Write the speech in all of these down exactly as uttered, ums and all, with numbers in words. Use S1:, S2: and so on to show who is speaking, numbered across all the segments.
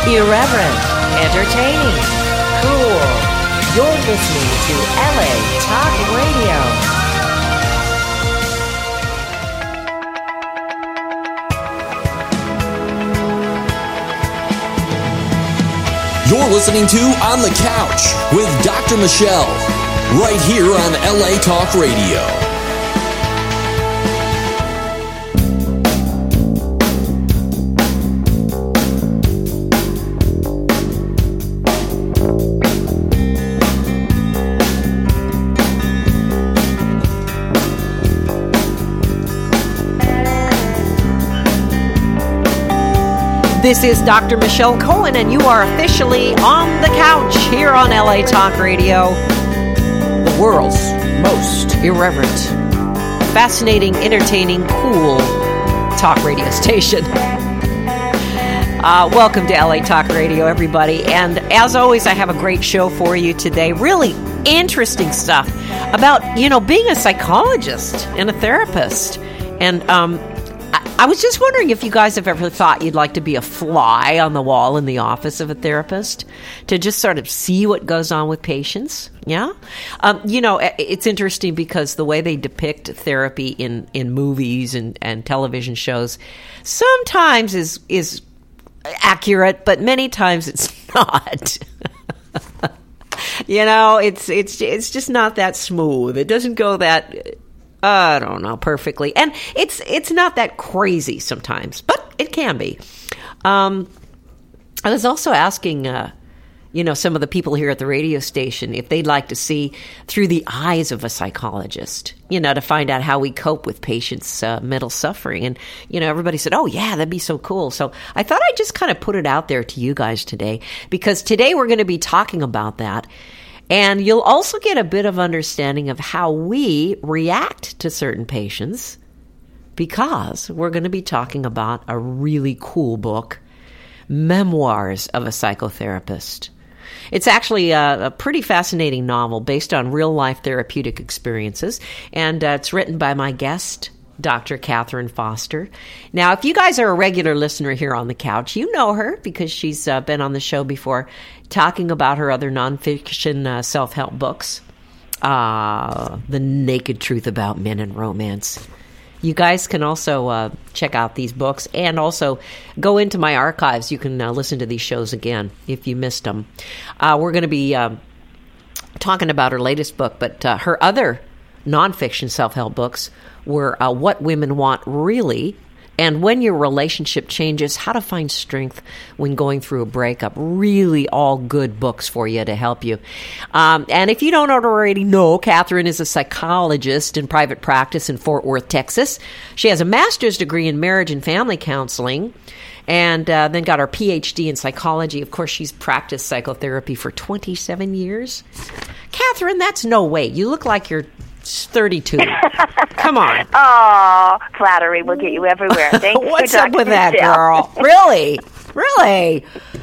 S1: Irreverent, entertaining, cool. You're listening to L A Talk Radio.
S2: You're listening to On the Couch with Doctor Michelle, right here on L A Talk Radio.
S1: This is Doctor Michelle Cohen, and you are officially on the couch here on L A Talk Radio, the world's most irreverent, fascinating, entertaining, cool talk radio station. Uh, welcome to L A Talk Radio, everybody. And as always, I have a great show for you today. Really interesting stuff about, you know, being a psychologist and a therapist. And, um, I was just wondering if you guys have ever thought you'd like to be a fly on the wall in the office of a therapist to just sort of see what goes on with patients. Yeah. Um, you know, it's interesting because the way they depict therapy in, in movies and, and television shows sometimes is, is accurate, but many times it's not. You know, it's, it's, it's just not that smooth. It doesn't go that... I don't know perfectly, and it's it's not that crazy sometimes, but it can be. Um, I was also asking, uh, you know, some of the people here at the radio station if they'd like to see through the eyes of a psychologist, you know, to find out how we cope with patients' uh, mental suffering. And you know, everybody said, "Oh, yeah, that'd be so cool." So I thought I'd just kind of put it out there to you guys today, because today we're going to be talking about that. And you'll also get a bit of understanding of how we react to certain patients, because we're going to be talking about a really cool book, Memoirs of a Psychotherapist. It's actually a, a pretty fascinating novel based on real-life therapeutic experiences, and uh, it's written by my guest, Doctor Catherine Foster. Now, if you guys are a regular listener here on the couch, you know her because she's uh, been on the show before talking about her other nonfiction uh, self-help books, uh, The Naked Truth About Men and Romance. You guys can also uh, check out these books and also go into my archives. You can uh, listen to these shows again if you missed them. Uh, we're going to be uh, talking about her latest book, but uh, her other nonfiction self-help books were uh, What Women Want Really, and When Your Relationship Changes, How to Find Strength When Going Through a Breakup. Really all good books for you to help you. Um, and if you don't already know, Catherine is a psychologist in private practice in Fort Worth, Texas. She has a master's degree in marriage and family counseling, and uh, then got her P H D in psychology. Of course, she's practiced psychotherapy for twenty-seven years. Catherine, that's no way. You look like you're thirty-two. Come on.
S3: Oh, flattery will get you everywhere. Thanks
S1: What's
S3: for
S1: up with that,
S3: yourself.
S1: girl? Really? Really?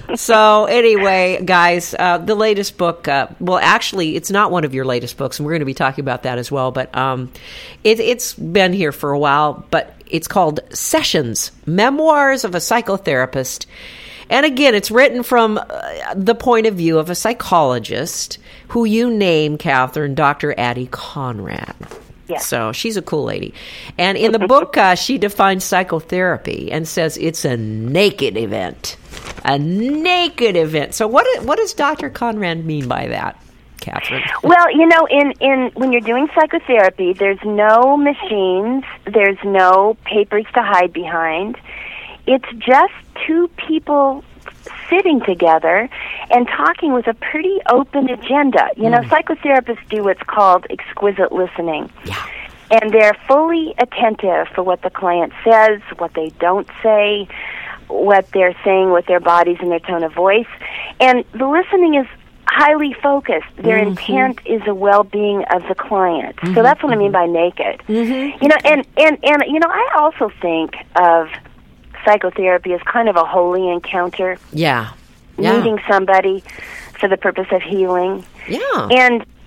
S1: So anyway, guys, uh, the latest book, uh, well, actually, it's not one of your latest books, and we're going to be talking about that as well, but um, it, it's been here for a while, but it's called Sessions, Memoirs of a Psychotherapist. And again, it's written from uh, the point of view of a psychologist who you name, Catherine, Doctor Addie Conrad.
S3: Yes.
S1: So she's a cool lady. And in the book, uh, she defines psychotherapy and says it's a naked event. A naked event. So what, what does Doctor Conrad mean by that, Catherine?
S3: Well, you know, in, in when you're doing psychotherapy, there's no machines, there's no papers to hide behind. It's just two people sitting together and talking with a pretty open agenda. You know, mm. psychotherapists do what's called exquisite listening.
S1: Yeah.
S3: And they're fully attentive for what the client says, what they don't say, what they're saying with their bodies and their tone of voice. And the listening is highly focused. Their mm-hmm. intent is the well-being of the client. Mm-hmm. So that's what mm-hmm. I mean by naked. Mm-hmm. You know, and, and, and, you know, I also think of psychotherapy as kind of a holy encounter.
S1: Yeah. yeah.
S3: Meeting somebody for the purpose of healing.
S1: Yeah.
S3: And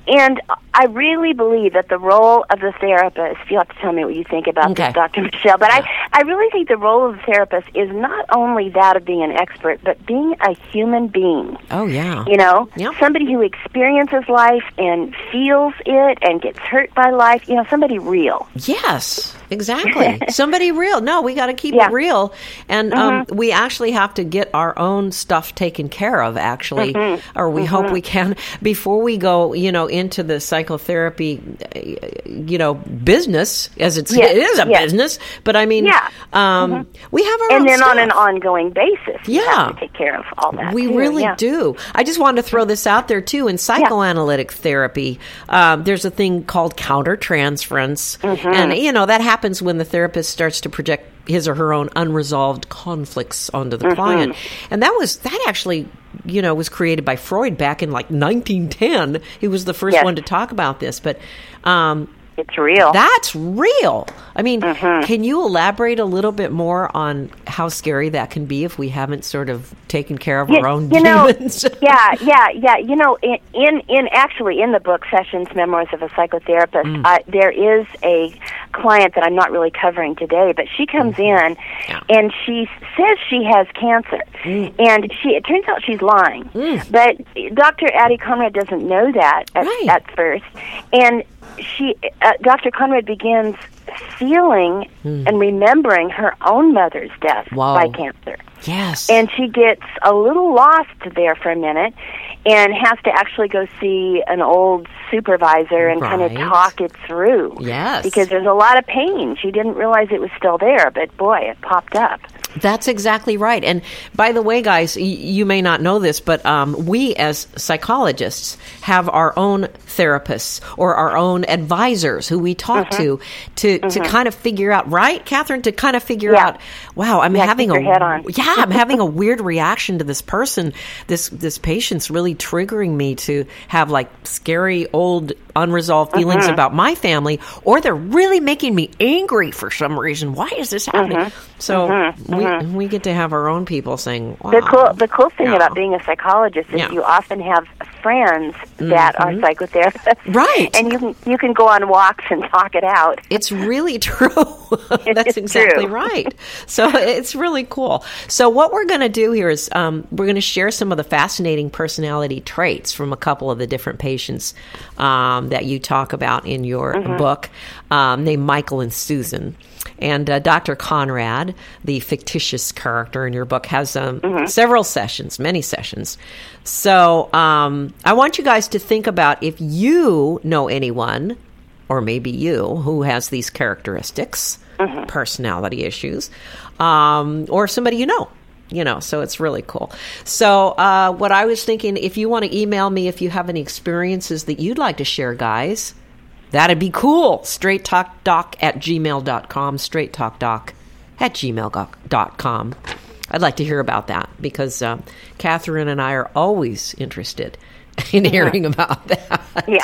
S3: and I really believe that the role of the therapist, you have to tell me what you think about
S1: Okay.
S3: this, Doctor Michelle, but I, I really think the role of the therapist is not only that of being an expert, but being a human being.
S1: Oh, yeah.
S3: You know,
S1: Yep.
S3: somebody who experiences life and feels it and gets hurt by life, you know, somebody real.
S1: Yes, exactly. Somebody real. No, we got to keep
S3: Yeah.
S1: it real. And um, we actually have to get our own stuff taken care of, actually, or we hope we can, before we go, you know, into the psychotherapy, uh, you know, business, as it's,
S3: Yes,
S1: it is a
S3: yes.
S1: business. But I mean,
S3: Yeah.
S1: um, we have our own
S3: And then
S1: stuff.
S3: on an ongoing basis, you
S1: Yeah.
S3: have to take care of all that.
S1: We
S3: too,
S1: really
S3: yeah.
S1: do. I just wanted to throw this out there, too. In psychoanalytic therapy, um, there's a thing called countertransference.
S3: Mm-hmm.
S1: And, you know, that happens when the therapist starts to project his or her own unresolved conflicts onto the
S3: Mm-hmm.
S1: client. And that was, that actually, you know, was created by Freud back in like nineteen ten. He was the first
S3: Yes.
S1: one to talk about this. But, um,
S3: It's real.
S1: that's real. I mean,
S3: Mm-hmm.
S1: can you elaborate a little bit more on how scary that can be if we haven't sort of taken care of
S3: You-
S1: our own
S3: you know,
S1: demons?
S3: yeah, yeah, yeah. You know, in, in in actually in the book Sessions, Memoirs of a Psychotherapist,
S1: Mm.
S3: uh, there is a client that I'm not really covering today, but she comes in
S1: Yeah.
S3: and she says she has cancer,
S1: Mm.
S3: and she it turns out she's lying. But Doctor Addie Conrad doesn't know that at,
S1: Right.
S3: at first, and she uh, Doctor Conrad begins feeling and remembering her own mother's death
S1: Wow.
S3: by cancer.
S1: Yes.
S3: And she gets a little lost there for a minute and has to actually go see an old supervisor and kind of
S1: Right.
S3: talk it through.
S1: Yes.
S3: Because there's a lot of pain. She didn't realize it was still there, but boy, it popped up.
S1: That's exactly right. And by the way, guys, y- you may not know this, but um, we as psychologists have our own therapists or our own advisors who we talk to to, to kind of figure out, right, Catherine, to kind of figure
S3: Yeah.
S1: out, wow, I'm
S3: Yeah,
S1: having
S3: keep
S1: a
S3: your head on.
S1: yeah, I'm having a weird reaction to this person. This this patient's really triggering me to have like scary old unresolved feelings about my family, or they're really making me angry for some reason. Why is this happening? So we we get to have our own people saying, wow.
S3: The cool the cool thing
S1: Yeah.
S3: about being a psychologist is
S1: Yeah.
S3: you often have friends that are psychotherapists.
S1: Right.
S3: And you can you can go on walks and talk it out.
S1: It's really true. That's
S3: It's
S1: exactly
S3: true.
S1: right. So it's really cool. So what we're going to do here is um, we're going to share some of the fascinating personality traits from a couple of the different patients um, that you talk about in your
S3: Mm-hmm.
S1: book, um, named Michael and Susan. And uh, Doctor Conrad, the fictitious character in your book, has um,
S3: Mm-hmm.
S1: several sessions, many sessions. So um, I want you guys to think about if you know anyone, or maybe you, who has these characteristics,
S3: Mm-hmm.
S1: personality issues, um, or somebody you know. You know, so it's really cool. So uh, what I was thinking, if you want to email me if you have any experiences that you'd like to share, guys, that'd be cool. straight talk doc at gmail dot com, straight talk doc at gmail dot com. I'd like to hear about that because um, Catherine and I are always interested in hearing about that.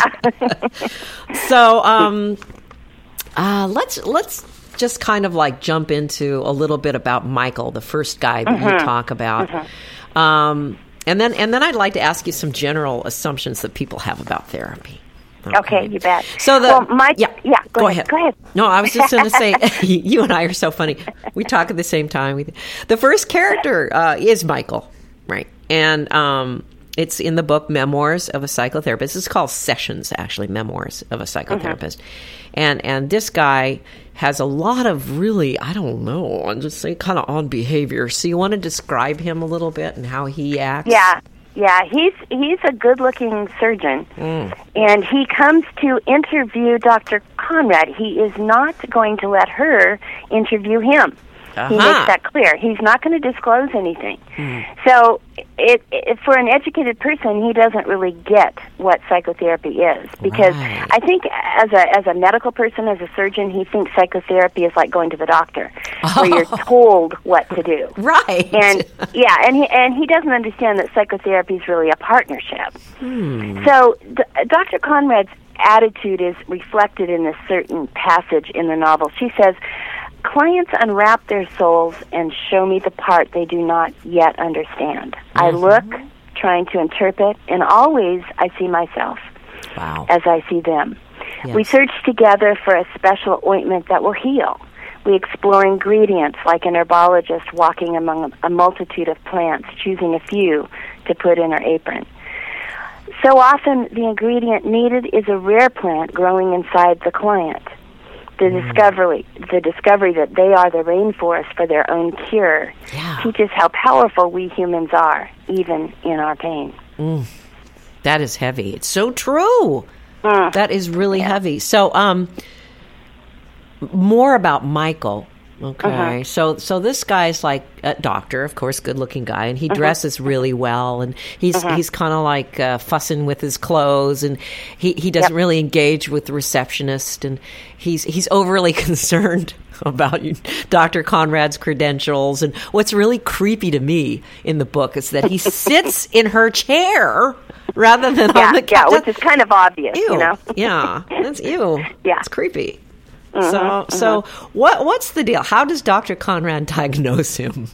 S3: Yeah.
S1: So um, uh, let's let's just kind of like jump into a little bit about Michael, the first guy that you talk about, um, and then and then I'd like to ask you some general assumptions that people have about therapy.
S3: Okay, you bet.
S1: So the
S3: well, Mike,
S1: yeah,
S3: yeah, go,
S1: go
S3: ahead.
S1: ahead.
S3: Go ahead.
S1: No, I was just going to say, you and I are so funny. We talk at the same time. The first character uh, is Michael, right? And um, it's in the book Memoirs of a Psychotherapist. It's called Sessions, actually, Memoirs of a Psychotherapist. And and this guy has a lot of really, I don't know, I'm just saying, kind of odd behavior. So you want to describe him a little bit and how he acts?
S3: Yeah. Yeah, he's he's a good-looking surgeon,
S1: Mm.
S3: and he comes to interview Doctor Conrad. He is not going to let her interview him. He
S1: Uh-huh.
S3: makes that clear. He's not going to disclose anything.
S1: Mm.
S3: So, it, it for an educated person, he doesn't really get what psychotherapy is, because
S1: Right.
S3: I think as a as a medical person, as a surgeon, he thinks psychotherapy is like going to the doctor, where you're told what to do.
S1: Right.
S3: And yeah, and he and he doesn't understand that psychotherapy is really a partnership.
S1: Hmm.
S3: So D- Doctor Conrad's attitude is reflected in a certain passage in the novel. She says, "Clients unwrap their souls and show me the part they do not yet understand. I look, trying to interpret, and always I see myself.
S1: Wow.
S3: as I see them.
S1: Yes.
S3: We search together for a special ointment that will heal. We explore ingredients like an herbologist walking among a multitude of plants, choosing a few to put in her apron. So often the ingredient needed is a rare plant growing inside the client. The mm. discovery, the discovery that they are the rainforest for their own cure
S1: yeah.
S3: teaches how powerful we humans are, even in our pain.
S1: Mm. That is heavy. It's so true.
S3: Mm.
S1: That is really
S3: yeah.
S1: heavy. So, um, more about Michael. Okay,
S3: uh-huh.
S1: so so this guy's like a doctor, of course, good-looking guy, and he uh-huh. dresses really well, and he's uh-huh. he's kind of like uh, fussing with his clothes, and he, he doesn't yep. really engage with the receptionist, and he's he's overly concerned about Doctor Conrad's credentials. And what's really creepy to me in the book is that he sits in her chair rather than
S3: yeah,
S1: on the
S3: yeah,
S1: couch.
S3: which is kind of obvious,
S1: Ew.
S3: you know.
S1: yeah, that's ew.
S3: Yeah,
S1: it's creepy.
S3: Mm-hmm,
S1: so,
S3: mm-hmm.
S1: so what? What's the deal? How does Doctor Conrad diagnose him?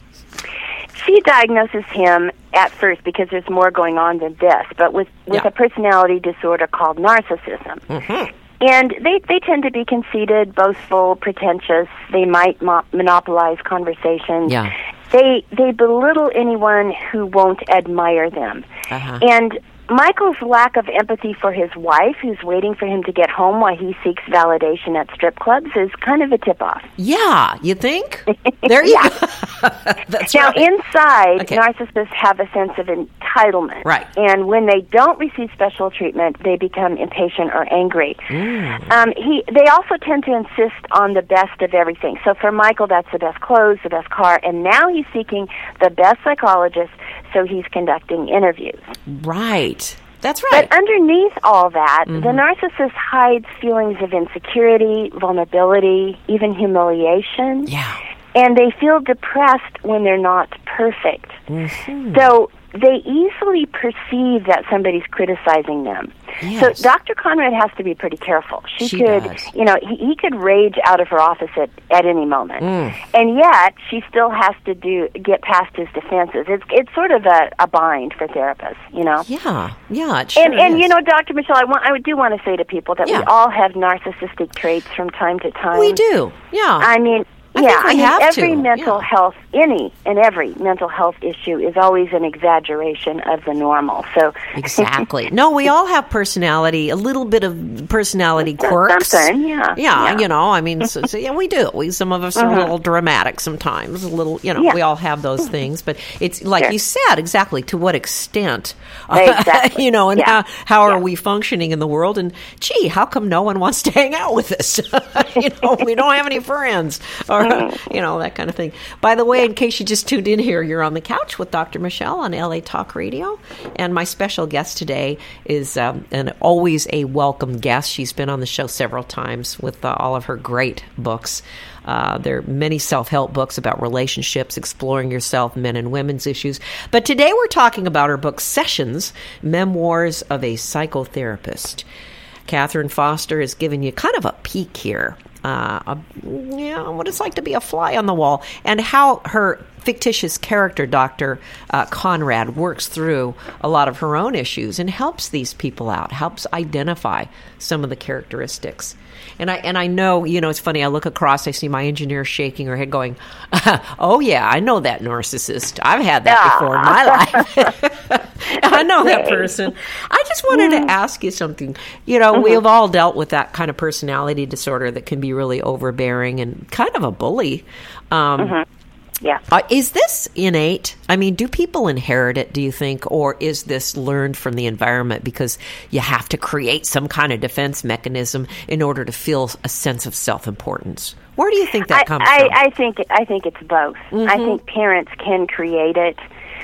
S3: She diagnoses him at first because there's more going on than this, but with, with
S1: yeah.
S3: a personality disorder called narcissism.
S1: Mm-hmm.
S3: And they, they tend to be conceited, boastful, pretentious. They might mo- monopolize conversations.
S1: Yeah.
S3: They they belittle anyone who won't admire them.
S1: Uh-huh.
S3: And Michael's lack of empathy for his wife, who's waiting for him to get home while he seeks validation at strip clubs, is kind of a tip-off.
S1: Yeah, you think? There you
S3: yeah.
S1: go. That's
S3: now,
S1: right.
S3: inside,
S1: okay.
S3: narcissists have a sense of entitlement.
S1: Right.
S3: And when they don't receive special treatment, they become impatient or angry.
S1: Mm.
S3: Um, he, they also tend to insist on the best of everything. So for Michael, that's the best clothes, the best car, and now he's seeking the best psychologist, so he's conducting interviews.
S1: Right. That's right.
S3: But underneath all that,
S1: mm-hmm.
S3: the narcissist hides feelings of insecurity, vulnerability, even humiliation.
S1: Yeah.
S3: And they feel depressed when they're not perfect.
S1: Mm-hmm.
S3: So they easily perceive that somebody's criticizing them.
S1: Yes.
S3: So Doctor Conrad has to be pretty careful. She,
S1: she
S3: could,
S1: does.
S3: you know, he, he could rage out of her office at, at any moment.
S1: Mm.
S3: And yet, she still has to do get past his defenses. It's it's sort of a, a bind for therapists, you know?
S1: Yeah, yeah, it sure
S3: And, and
S1: is.
S3: you know, Doctor Michelle, I, want, I do want to say to people that
S1: Yeah.
S3: we all have narcissistic traits from time to time.
S1: We do, yeah.
S3: I mean...
S1: I
S3: yeah,
S1: think we
S3: I mean,
S1: have
S3: every
S1: to.
S3: mental
S1: yeah.
S3: health, any and every mental health issue is always an exaggeration of the normal. So
S1: exactly. No, we all have personality, a little bit of personality quirks.
S3: Something, yeah.
S1: Yeah,
S3: yeah.
S1: you know, I mean, so, so, yeah, we do. We Some of us are
S3: uh-huh.
S1: a little dramatic sometimes, a little, you know,
S3: Yeah.
S1: we all have those things. But it's like
S3: Sure.
S1: you said, exactly, to what extent,
S3: Exactly.
S1: you know, and
S3: Yeah.
S1: how, how are
S3: Yeah.
S1: we functioning in the world? And, gee, how come no one wants to hang out with us? you know, we don't have any friends. Or,
S3: Mm-hmm.
S1: you know, that kind of thing. By the way, in case you just tuned in here, you're on the couch with Doctor Michelle on L A Talk Radio. And my special guest today is um, an always a welcome guest. She's been on the show several times with uh, all of her great books. Uh, there are many self-help books about relationships, exploring yourself, men and women's issues. But today we're talking about her book, Sessions, Memoirs of a Psychotherapist. Catherine Foster has given you kind of a peek here. Uh, a, you know, what it's like to be a fly on the wall, and how her fictitious character, Doctor Uh, Conrad, works through a lot of her own issues and helps these people out, helps identify some of the characteristics. And I and I know, you know, it's funny, I look across, I see my engineer shaking her head going, oh yeah, I know that narcissist. I've had that
S3: Ah.
S1: before in my life. I know that person. I just wanted to ask you something. You know,
S3: Mm-hmm.
S1: we have all dealt with that kind of personality disorder that can be really overbearing and kind of a bully. Um,
S3: Mm-hmm. Yeah.
S1: uh, is this innate? I mean, do people inherit it, do you think? Or is this learned from the environment because you have to create some kind of defense mechanism in order to feel a sense of self-importance? Where do you think that
S3: I,
S1: comes
S3: I,
S1: from?
S3: I think I think it's both.
S1: Mm-hmm.
S3: I think parents can create it.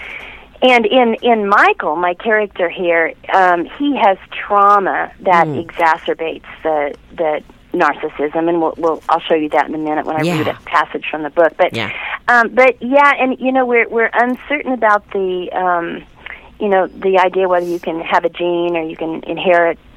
S3: And in, in Michael, my character here, um, he has trauma that
S1: Mm.
S3: exacerbates the the narcissism, and we'll, we'll I'll show you that in a minute when I
S1: Yeah.
S3: read a passage from the book. But
S1: Yeah.
S3: um, but yeah, and you know we're we're uncertain about the um, you know the idea whether you can have a gene or you can inherit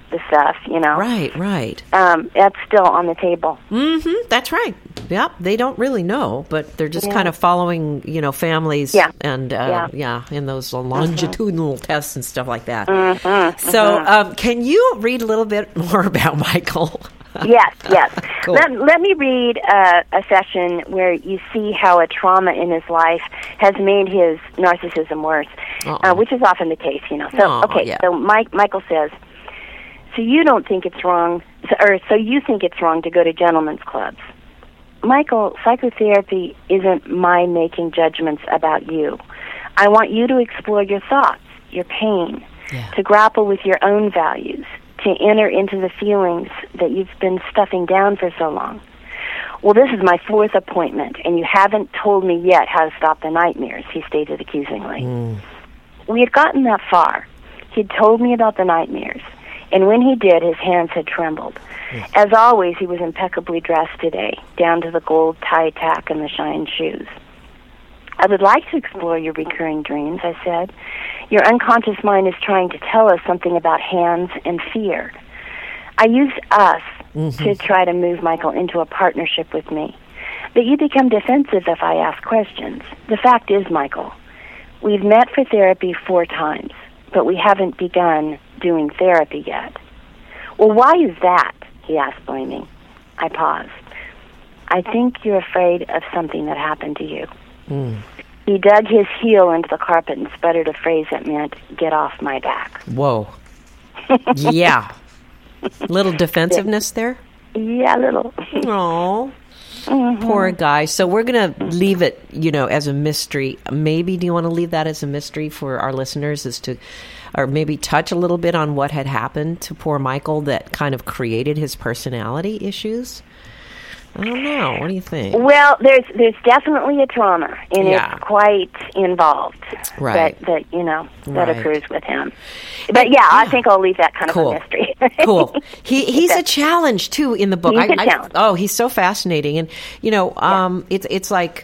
S3: the stuff, you know.
S1: Right, right.
S3: Um, that's still on the table.
S1: Mm-hmm. That's right. Yep. They don't really know, but they're just
S3: Yeah.
S1: kind of following, you know, families
S3: Yeah.
S1: and, uh,
S3: Yeah.
S1: yeah, in those longitudinal mm-hmm. tests and stuff like that.
S3: Mm-hmm.
S1: So
S3: Mm-hmm.
S1: um, can you read a little bit more about Michael?
S3: Yes, yes.
S1: Cool.
S3: Let, let me read uh, a session where you see how a trauma in his life has made his narcissism worse, uh, which is often the case, you know. So,
S1: Aw,
S3: okay,
S1: yeah.
S3: so Mike, Michael says, so you don't think it's wrong, or so you think it's wrong to go to gentlemen's clubs. Michael, psychotherapy isn't my making judgments about you. I want you to explore your thoughts, your pain,
S1: Yeah.
S3: to grapple with your own values, to enter into the feelings that you've been stuffing down for so long. Well, this is my fourth appointment, and you haven't told me yet how to stop the nightmares, he stated accusingly.
S1: Mm.
S3: We had gotten that far. He'd told me about the nightmares, and when he did, his hands had trembled. Mm. As always, he was impeccably dressed today, down to the gold tie tack and the shine shoes. I would like to explore your recurring dreams, I said. Your unconscious mind is trying to tell us something about hands and fear. I used us mm-hmm. to try to move Michael into a partnership with me. But you become defensive if I ask questions. The fact is, Michael, we've met for therapy four times, but we haven't begun doing therapy yet. Well, why is that? He asked, blaming. I paused. I think you're afraid of something that happened to you. Mm. He dug his heel into the carpet and sputtered a phrase that meant, get off my back.
S1: Whoa. Yeah. Little defensiveness there?
S3: Yeah, a little.
S1: Oh, mm-hmm. Poor guy. So we're going to leave it, you know, as a mystery. Maybe, do you want to leave that as a mystery for our listeners, as to, or maybe touch a little bit on what had happened to poor Michael that kind of created his personality issues? I don't know. What do you think?
S3: Well, there's there's definitely a trauma, and
S1: yeah.
S3: it's quite involved.
S1: Right.
S3: That, that you know that
S1: right.
S3: occurs with him. But yeah, yeah, I think I'll leave that kind
S1: cool.
S3: of a mystery.
S1: Cool. He he's a challenge too in the book.
S3: He's
S1: I,
S3: a challenge.
S1: I, oh, he's so fascinating, and you know, um, yeah. it's it's like,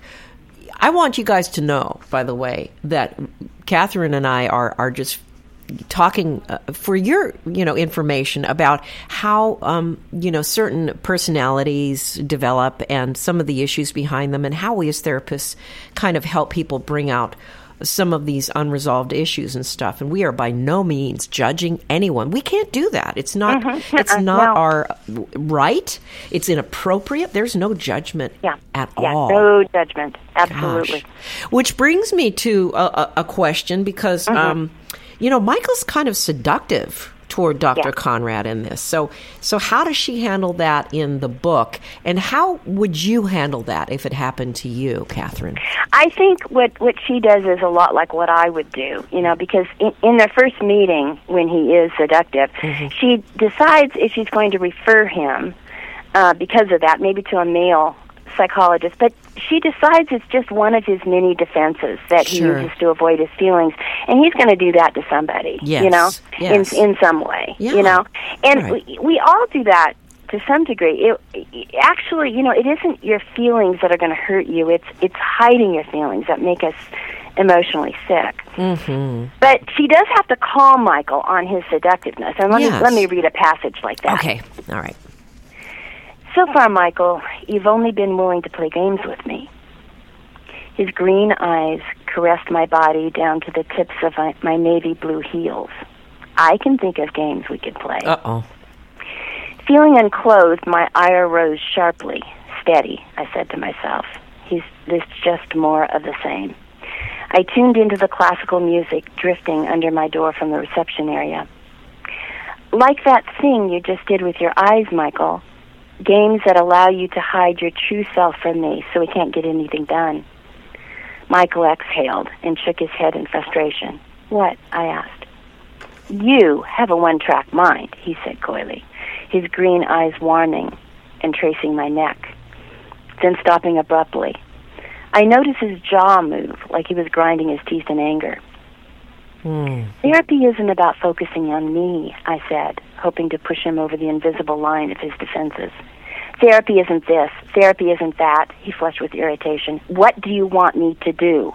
S1: I want you guys to know, by the way, that Catherine and I are are just talking uh, for your, you know, information about how, um, you know, certain personalities develop and some of the issues behind them, and how we as therapists kind of help people bring out some of these unresolved issues and stuff. And we are by no means judging anyone. We can't do that. It's not, mm-hmm. it's not no. our right. It's inappropriate. There's no judgment
S3: yeah.
S1: at
S3: yeah,
S1: all.
S3: No judgment. Absolutely.
S1: Gosh. Which brings me to a, a, a question, because, mm-hmm. um, you know, Michael's kind of seductive toward Doctor
S3: Yeah.
S1: Conrad in this. So so how does she handle that in the book? And how would you handle that if it happened to you, Catherine?
S3: I think what, what she does is a lot like what I would do, you know, because in, in their first meeting, when he is seductive, mm-hmm. she decides if she's going to refer him, uh, because of that, maybe to a male psychologist, but she decides it's just one of his many defenses that
S1: sure.
S3: he uses to avoid his feelings, and he's going to do that to somebody,
S1: yes.
S3: you know,
S1: yes.
S3: in in some way,
S1: yeah.
S3: you know, and
S1: right.
S3: we, we all do that to some degree. It, it, actually, you know, it isn't your feelings that are going to hurt you; it's it's hiding your feelings that make us emotionally sick.
S1: Mm-hmm.
S3: But she does have to call Michael on his seductiveness, and let
S1: yes.
S3: me let me read a passage like that.
S1: Okay, all right.
S3: So far, Michael, you've only been willing to play games with me. His green eyes caressed my body down to the tips of my, my navy blue heels. I can think of games we could play.
S1: Uh-oh.
S3: Feeling unclothed, my ire rose sharply. Steady, I said to myself. He's this just more of the same. I tuned into the classical music drifting under my door from the reception area. Like that thing you just did with your eyes, Michael. Games that allow you to hide your true self from me so we can't get anything done. Michael exhaled and shook his head in frustration. What? I asked. You have a one-track mind, he said coyly, his green eyes warming and tracing my neck, then stopping abruptly. I noticed his jaw move like he was grinding his teeth in anger. Mm. Therapy isn't about focusing on me, I said, hoping to push him over the invisible line of his defenses. Therapy isn't this. Therapy isn't that. He flushed with irritation. What do you want me to do?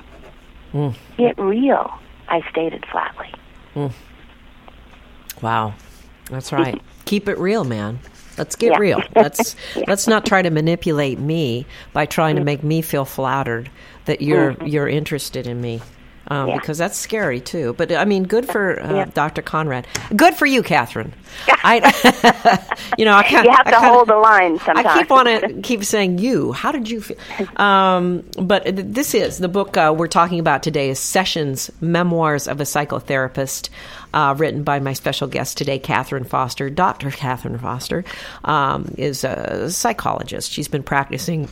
S3: Mm. Get real, I stated flatly.
S1: Mm. Wow. That's right. Keep it real, man. Let's get
S3: Yeah.
S1: real. Let's
S3: Yeah.
S1: let's not try to manipulate me by trying to make me feel flattered that you're
S3: Mm-hmm.
S1: you're interested in me. Um,
S3: Yeah.
S1: Because that's scary too. But I mean, good for uh,
S3: Yeah.
S1: Doctor Conrad. Good for you, Catherine. I, you know, I can't.
S3: You have
S1: I
S3: to
S1: kinda-
S3: hold the line sometimes.
S1: I keep want to keep saying you. How did you feel? Um, but th- this is the book uh, we're talking about today is Sessions: Memoirs of a Psychotherapist, uh, written by my special guest today, Catherine Foster. Doctor Catherine Foster um, is a psychologist. She's been practicing,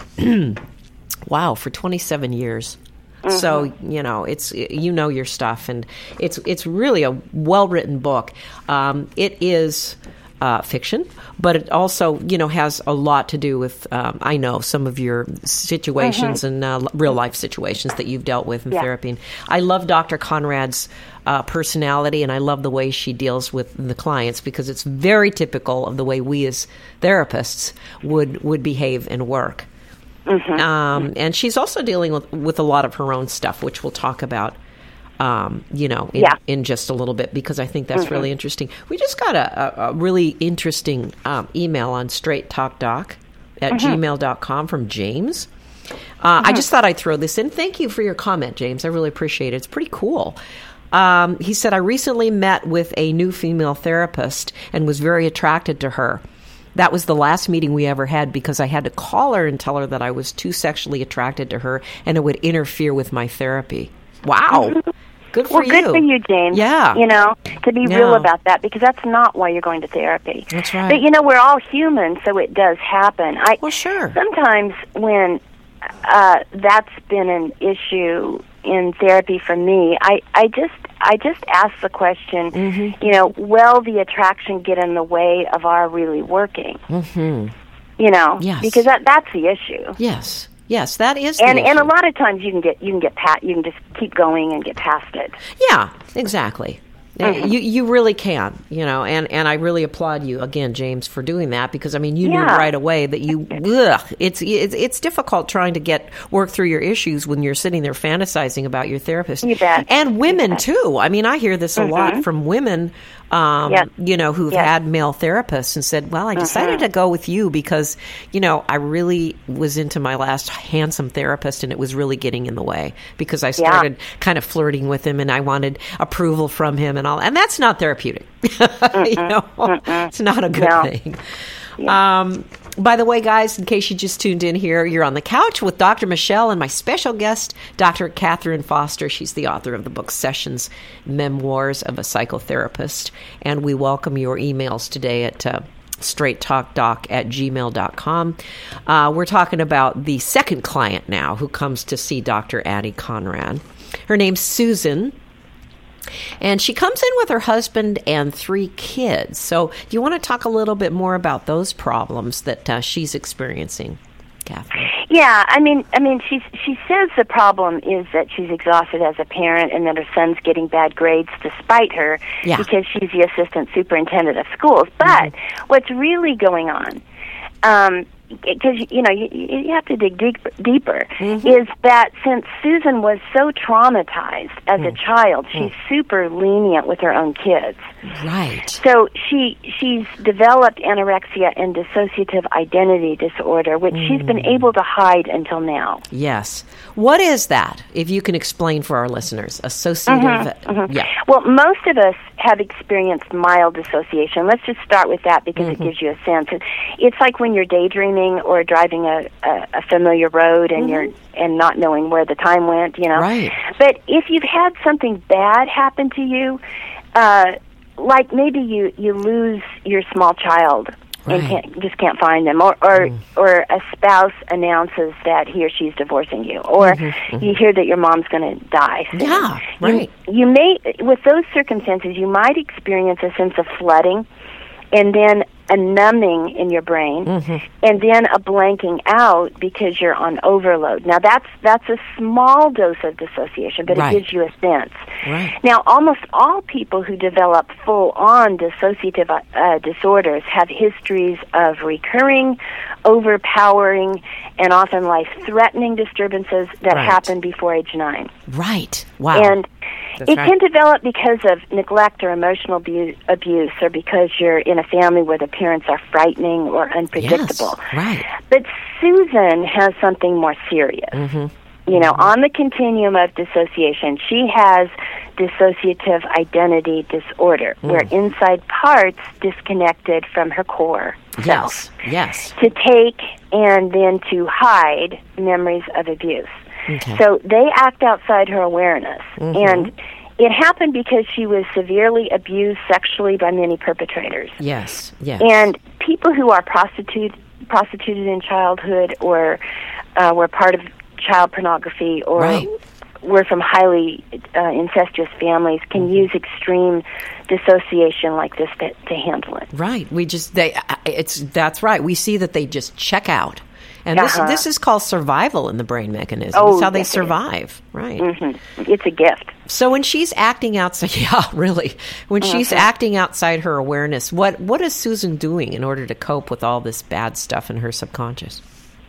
S1: wow, for twenty-seven years.
S3: Mm-hmm.
S1: So you know it's you know your stuff, and it's it's really a well written book. Um, it is uh, fiction, but it also you know has a lot to do with um, I know some of your situations and uh, real life situations that you've dealt with in
S3: Yeah.
S1: therapy. And I love Doctor Conrad's uh, personality, and I love the way she deals with the clients because it's very typical of the way we as therapists would would behave and work.
S3: Mm-hmm.
S1: Um, and she's also dealing with, with a lot of her own stuff, which we'll talk about, um, you know, in,
S3: Yeah.
S1: in just a little bit, because I think that's really interesting. We just got a, a, a really interesting um, email on straight talk doc at gmail dot com from James. Uh, I just thought I'd throw this in. Thank you for your comment, James. I really appreciate it. It's pretty cool. Um, he said, I recently met with a new female therapist and was very attracted to her. That was the last meeting we ever had because I had to call her and tell her that I was too sexually attracted to her and it would interfere with my therapy. Wow. Good for
S3: Well,
S1: you.
S3: good for you, James.
S1: Yeah.
S3: You know, to be
S1: Yeah.
S3: real about that, because that's not why you're going to therapy.
S1: That's right.
S3: But, you know, we're all human, so it does happen. I
S1: Well, sure.
S3: Sometimes when uh, that's been an issue in therapy for me, I, I just I just ask the question,
S1: Mm-hmm.
S3: you know, will the attraction get in the way of our really working?
S1: Mm-hmm.
S3: You know,
S1: Yes.
S3: because that that's the issue.
S1: Yes. Yes, that is the
S3: And and a
S1: issue.
S3: lot of times you can get you can get pat you can just keep going and get past it.
S1: Yeah, exactly.
S3: Mm-hmm.
S1: You you really can, you know, and, and I really applaud you again, James, for doing that because I mean you knew
S3: Yeah.
S1: right away that you ugh, it's it's it's difficult trying to get work through your issues when you're sitting there fantasizing about your therapist.
S3: You bet.
S1: And women
S3: You bet.
S1: too. I mean, I hear this a lot from women um,
S3: Yep.
S1: you know, who've
S3: Yep.
S1: had male therapists and said, well, I decided to go with you because, you know, I really was into my last handsome therapist and it was really getting in the way because I started kind of flirting with him and I wanted approval from him and all. And that's not therapeutic. you know, it's not a good
S3: No.
S1: thing. Um, by the way, guys, in case you just tuned in here, you're on the couch with Doctor Michelle and my special guest, Doctor Catherine Foster. She's the author of the book Sessions: Memoirs of a Psychotherapist. And we welcome your emails today at uh, straight talk doc at gmail dot com. Uh, we're talking about the second client now who comes to see Doctor Addie Conrad. Her name's Susan. And she comes in with her husband and three kids. So do you want to talk a little bit more about those problems that uh, she's experiencing, Catherine?
S3: Yeah, I mean, I mean, she she says the problem is that she's exhausted as a parent, and that her son's getting bad grades despite her
S1: Yeah.
S3: because she's the assistant superintendent of schools. But
S1: Mm-hmm.
S3: what's really going on? Um, because you know you, you have to dig deep, deeper,
S1: Mm-hmm.
S3: is that since Susan was so traumatized as
S1: Mm.
S3: a child, she's super lenient with her own kids.
S1: Right.
S3: So she she's developed anorexia and dissociative identity disorder, which she's been able to hide until now.
S1: Yes. What is that, if you can explain for our listeners? Associative. Yeah.
S3: Well, most of us have experienced mild dissociation. Let's just start with that because it gives you a sense. It- It's like when you're daydreaming or driving a, a, a familiar road and you're and not knowing where the time went, you know.
S1: Right.
S3: But if you've had something bad happen to you, uh, like maybe you, you lose your small child and
S1: Right.
S3: can't, just can't find them, or or, or a spouse announces that he or she's divorcing you, or you hear that your mom's going to die soon.
S1: Yeah,
S3: You-
S1: right.
S3: You may, with those circumstances, you might experience a sense of flooding, and then a numbing in your brain, and then a blanking out because you're on overload. Now that's that's a small dose of dissociation, but
S1: Right.
S3: it gives you a sense.
S1: Right.
S3: Now, almost all people who develop full-on dissociative uh, disorders have histories of recurring, overpowering, and often life-threatening disturbances that
S1: Right.
S3: happen before age nine.
S1: Right. Wow.
S3: And
S1: That's
S3: it
S1: right.
S3: can develop because of neglect or emotional abu- abuse, or because you're in a family where the parents are frightening or unpredictable.
S1: Yes, right.
S3: But Susan has something more serious.
S1: Mm-hmm.
S3: You know,
S1: Mm-hmm.
S3: on the continuum of dissociation, she has dissociative identity disorder,
S1: Mm.
S3: where inside parts disconnected from her core self.
S1: Yes, yes.
S3: To take and then to hide memories of abuse.
S1: Okay.
S3: So they act outside her awareness.
S1: Mm-hmm.
S3: And it happened because she was severely abused sexually by many perpetrators.
S1: Yes, yes.
S3: And people who are prostitute, prostituted in childhood, or uh, were part of child pornography, or
S1: Right.
S3: were from highly uh, incestuous families, can
S1: Mm-hmm.
S3: use extreme dissociation like this to, to handle it.
S1: Right. We just they it's that's right. We see that they just check out. And
S3: Uh-huh.
S1: this this is called survival in the brain mechanism.
S3: Oh,
S1: It's how they
S3: yes, it is.
S1: survive. Right.
S3: Mm-hmm. It's a gift.
S1: So when she's acting outside, yeah, really. When she's
S3: Uh-huh.
S1: acting outside her awareness, what what is Susan doing in order to cope with all this bad stuff in her subconscious?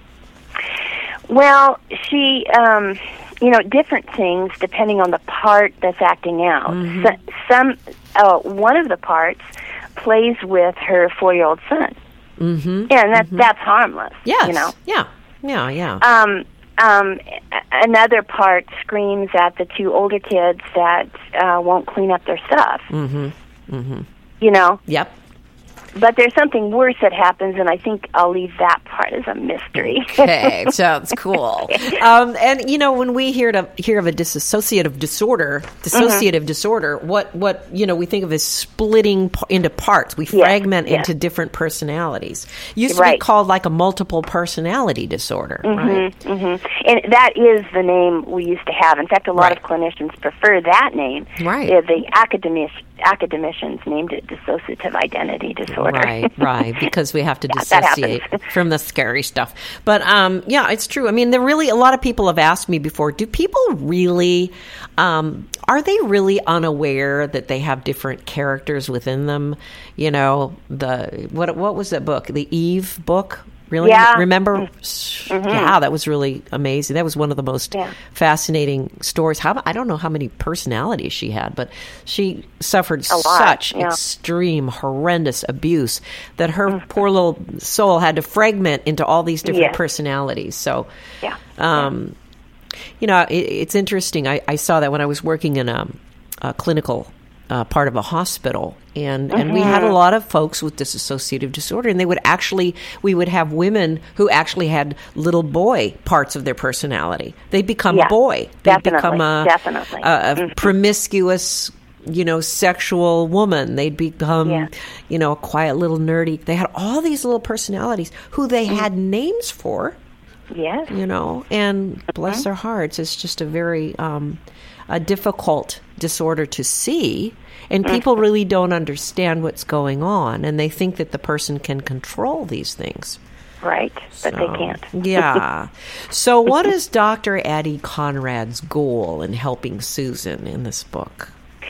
S3: Well, she, um, you know, different things depending on the part that's acting out.
S1: Mm-hmm.
S3: So, some, uh, one of the parts plays with her four-year-old son,
S1: Mm-hmm.
S3: and that
S1: mm-hmm.
S3: that's harmless.
S1: Yes.
S3: You know.
S1: Yeah. Yeah. Yeah.
S3: Um, um, a- another part screams at the two older kids that uh, won't clean up their stuff.
S1: mm-hmm. Mm-hmm.
S3: You know.
S1: Yep.
S3: But there's something worse that happens, and I think I'll leave that part as a mystery.
S1: Okay, sounds cool. Um, and you know, when we hear to hear of a dissociative disorder, dissociative
S3: Mm-hmm.
S1: disorder, what what you know we think of as splitting p- into parts. We
S3: Yes,
S1: fragment
S3: yes.
S1: into different personalities. Used to be
S3: Right.
S1: called like a multiple personality disorder, right?
S3: Mm-hmm. And that is the name we used to have. In fact, a lot
S1: Right.
S3: of clinicians prefer that name.
S1: Right.
S3: Uh, the academic, academicians named it dissociative identity disorder.
S1: Right, right, because we have to
S3: Yeah, that
S1: dissociate
S3: happens.
S1: from the scary stuff. But um, yeah, it's true. I mean, there really a lot of people have asked me before. Do people really um, are they really unaware that they have different characters within them? You know, the what what was that book? The Eve book. Really?
S3: Yeah.
S1: Remember? Yeah, that was really amazing. That was one of the most
S3: Yeah.
S1: fascinating stories. How I don't know how many personalities she had, but she suffered
S3: A lot,
S1: such
S3: yeah.
S1: extreme, horrendous abuse that her poor little soul had to fragment into all these different
S3: Yes.
S1: personalities. So,
S3: Yeah.
S1: um, you know, it, it's interesting. I, I saw that when I was working in a, a clinical uh, part of a hospital, and, and we had a lot of folks with dissociative disorder, and they would actually, we would have women who actually had little boy parts of their personality. They'd become
S3: Yeah,
S1: a boy. They'd
S3: definitely,
S1: become a,
S3: definitely.
S1: a, a
S3: Mhm.
S1: promiscuous, you know, sexual woman. They'd become,
S3: Yeah.
S1: you know, a quiet little nerdy. They had all these little personalities who they had names for,
S3: Yes.
S1: you know, and bless their hearts, it's just a very um, a difficult disorder to see, and people really don't understand what's going on, and they think that the person can control these things.
S3: Right. But they
S1: So,
S3: can't.
S1: Yeah. So what is Doctor Addie Conrad's goal in helping Susan in this book?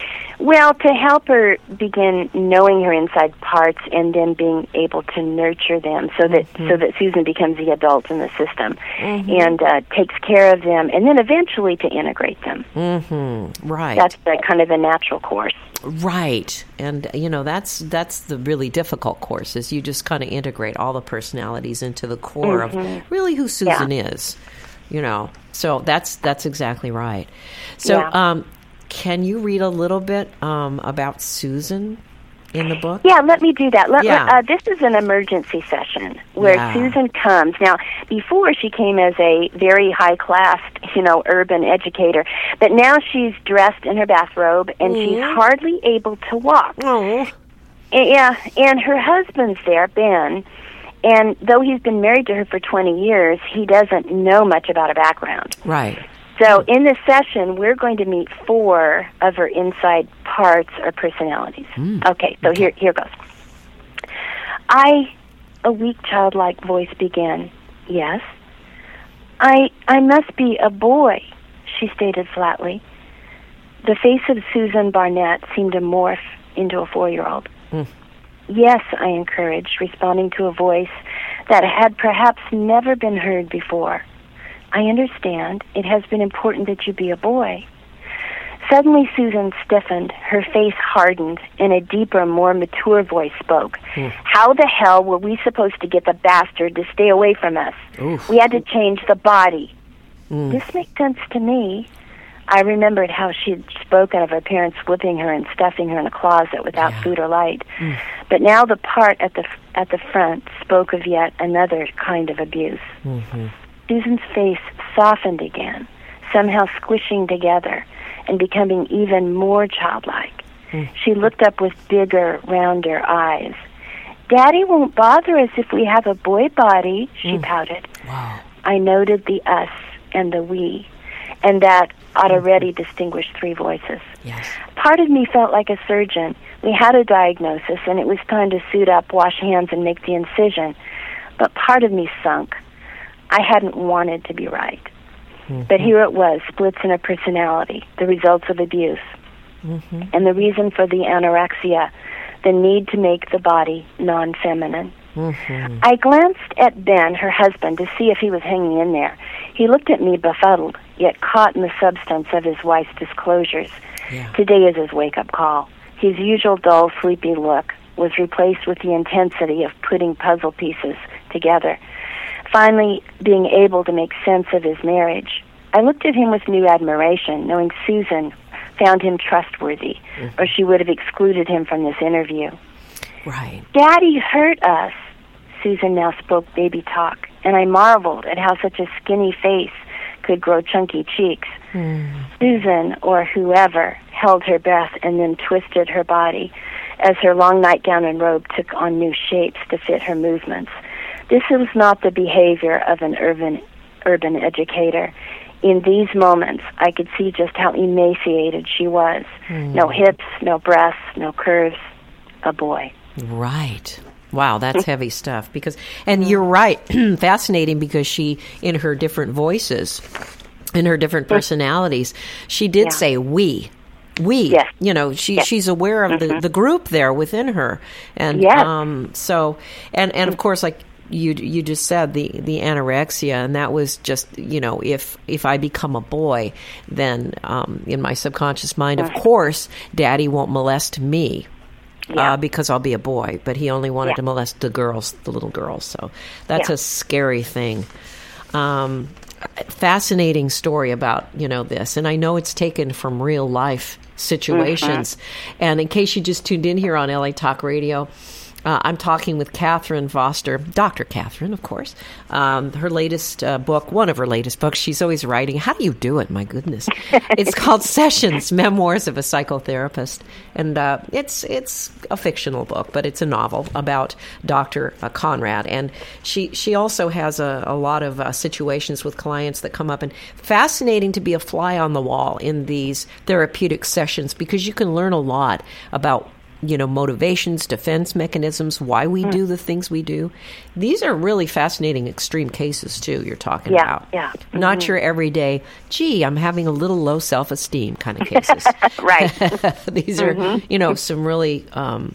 S3: Well, to help her begin knowing her inside parts and then being able to nurture them, so that so that Susan becomes the adult in the system and uh, takes care of them, and then eventually to integrate them.
S1: Mm-hmm. Right.
S3: That's the kind of a natural course.
S1: Right. And, you know, that's that's the really difficult course, is you just kind of integrate all the personalities into the core of really who Susan is, you know. So that's that's exactly right. So
S3: Yeah.
S1: um, can you read a little bit um, about Susan in the book?
S3: Yeah, let me do that. Let,
S1: Yeah.
S3: let- uh, this is an emergency session where
S1: Yeah.
S3: Susan comes. Now, before she came as a very high-class, you know, urban educator, but now she's dressed in her bathrobe and she's hardly able to walk.
S1: Oh.
S3: Yeah, and her husband's there, Ben, and though he's been married to her for twenty years, he doesn't know much about her background.
S1: Right.
S3: So in this session, we're going to meet four of her inside parts or personalities. Okay, so here here goes. I, a weak childlike voice began. Yes. I I must be a boy, she stated flatly. The face of Susan Barnett seemed to morph into a four-year-old.
S1: Mm.
S3: Yes, I encouraged, responding to a voice that had perhaps never been heard before. I understand. It has been important that you be a boy. Suddenly Susan stiffened, her face hardened, and a deeper, more mature voice spoke. Mm. How the hell were we supposed to get the bastard to stay away from us? Oof. We had to change the body. Mm. This makes sense to me. I remembered how she'd spoken of her parents whipping her and stuffing her in a closet without yeah. food or light. Mm. But now the part at the at the front spoke of yet another kind of abuse. Mm-hmm. Susan's face softened again, somehow squishing together and becoming even more childlike. Mm. She looked up with bigger, rounder eyes. Daddy won't bother us if we have a boy body, she mm. pouted.
S1: Wow.
S3: I noted the us and the we, and that ought already distinguished three voices.
S1: Yes.
S3: Part of me felt like a surgeon. We had a diagnosis, and it was time to suit up, wash hands, and make the incision. But part of me sunk. I hadn't wanted to be right. Mm-hmm. But here it was, splits in a personality, the results of abuse. Mm-hmm. And the reason for the anorexia, the need to make the body non-feminine. Mm-hmm. I glanced at Ben, her husband, to see if he was hanging in there. He looked at me befuddled, yet caught in the substance of his wife's disclosures.
S1: Yeah.
S3: Today is his wake-up call. His usual dull, sleepy look was replaced with the intensity of putting puzzle pieces together. Finally, being able to make sense of his marriage. I looked at him with new admiration, knowing Susan found him trustworthy, mm-hmm. or she would have excluded him from this interview.
S1: Right.
S3: Daddy hurt us. Susan now spoke baby talk, and I marveled at how such a skinny face could grow chunky cheeks. Mm. Susan, or whoever, held her breath and then twisted her body as her long nightgown and robe took on new shapes to fit her movements. This was not the behavior of an urban urban educator. In these moments, I could see just how emaciated she was. Mm. No hips, no breasts, no curves. A boy.
S1: Right. Wow, that's heavy stuff. Because, and you're right, fascinating because she, in her different voices, in her different personalities, she did yeah. say we. We,
S3: yes.
S1: you know, she
S3: yes.
S1: she's aware of mm-hmm. the, the group there within her. And
S3: yes.
S1: um, so, and, and of course, like, You you just said the, the anorexia, and that was just, you know, if if I become a boy, then um, in my subconscious mind, of course, Daddy won't molest me
S3: yeah.
S1: uh, because I'll be a boy. But he only wanted
S3: yeah.
S1: to molest the girls, the little girls. So that's
S3: yeah.
S1: a scary thing. Um, fascinating story about, you know, this. And I know it's taken from real life situations. Mm-hmm. And in case you just tuned in here on L A Talk Radio, Uh, I'm talking with Catherine Foster, Doctor Catherine, of course. Um, her latest uh, book, one of her latest books, she's always writing. How do you do it? My goodness. It's called Sessions, Memoirs of a Psychotherapist. And uh, it's it's a fictional book, but it's a novel about Doctor Uh, Conrad. And she, she also has a, a lot of uh, situations with clients that come up. And fascinating to be a fly on the wall in these therapeutic sessions because you can learn a lot about, you know, motivations, defense mechanisms, why we mm. do the things we do. These are really fascinating extreme cases, too, you're talking
S3: yeah,
S1: about.
S3: Yeah.
S1: Not
S3: mm-hmm.
S1: your everyday, gee, I'm having a little low self-esteem kind of cases.
S3: Right.
S1: These are, mm-hmm. you know, some really, um,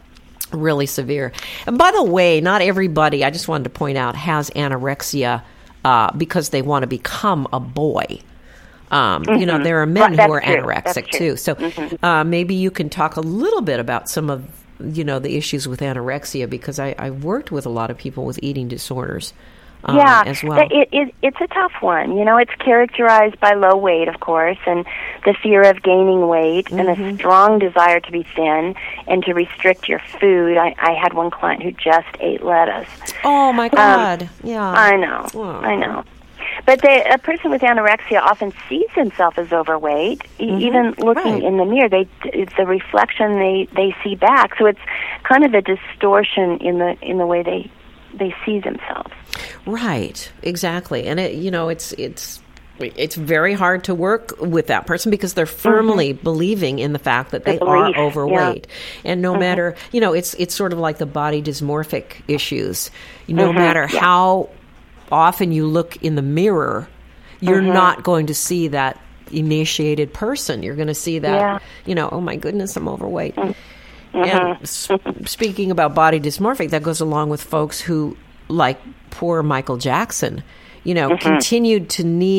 S1: really severe. And by the way, not everybody, I just wanted to point out, has anorexia uh, because they want to become a boy. Um, mm-hmm. You know, there are men
S3: well,
S1: who are
S3: true.
S1: anorexic too. So
S3: mm-hmm.
S1: uh, maybe you can talk a little bit about some of, you know, the issues with anorexia because I, I worked with a lot of people with eating disorders um,
S3: yeah,
S1: as well.
S3: It, it, it's a tough one. You know, it's characterized by low weight, of course, and the fear of gaining weight mm-hmm. and a strong desire to be thin and to restrict your food. I, I had one client who just ate lettuce.
S1: Oh, my God.
S3: Um,
S1: yeah.
S3: I know. Oh. I know. But they, a person with anorexia often sees himself as overweight. Mm-hmm. Even looking
S1: right.
S3: in the mirror, they it's the reflection they, they see back. So it's kind of a distortion in the in the way they they see themselves.
S1: Right, exactly. And it you know it's it's it's very hard to work with that person because they're firmly mm-hmm. believing in the fact that they
S3: the
S1: are
S3: belief,
S1: overweight.
S3: Yeah.
S1: And no mm-hmm. matter, you know, it's it's sort of like the body dysmorphic issues. No
S3: mm-hmm.
S1: matter
S3: yeah.
S1: how often you look in the mirror, you're mm-hmm. not going to see that emaciated person. You're going to see that,
S3: yeah.
S1: you know, oh my goodness, I'm overweight.
S3: Mm-hmm.
S1: And s- speaking about body dysmorphic, that goes along with folks who, like poor Michael Jackson, you know, mm-hmm. continued to need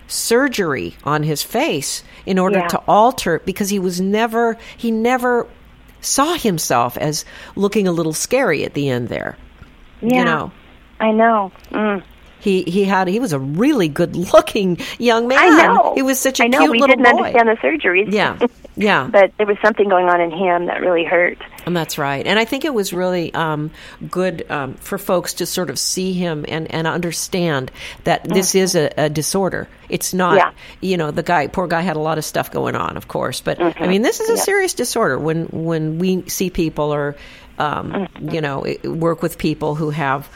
S1: surgery on his face in order
S3: Yeah.
S1: to alter, because he was never, he never saw himself as looking a little scary at the end there.
S3: Yeah.
S1: You know,
S3: I know. Mm.
S1: he, he had, he was a really good looking young man.
S3: I know.
S1: He was such a
S3: I know.
S1: cute
S3: We
S1: little
S3: didn't
S1: boy.
S3: understand the surgeries.
S1: Yeah. Yeah.
S3: But there was something going on in him that really hurt.
S1: And that's right. And I think it was really um, good um, for folks to sort of see him and, and understand that this
S3: Mm-hmm.
S1: is a, a disorder. It's not,
S3: Yeah.
S1: you know, the guy, poor guy had a lot of stuff going on, of course. But,
S3: Mm-hmm.
S1: I mean, this is a
S3: Yeah.
S1: serious disorder. When, when we see people or, um,
S3: Mm-hmm.
S1: you know, i- work with people who have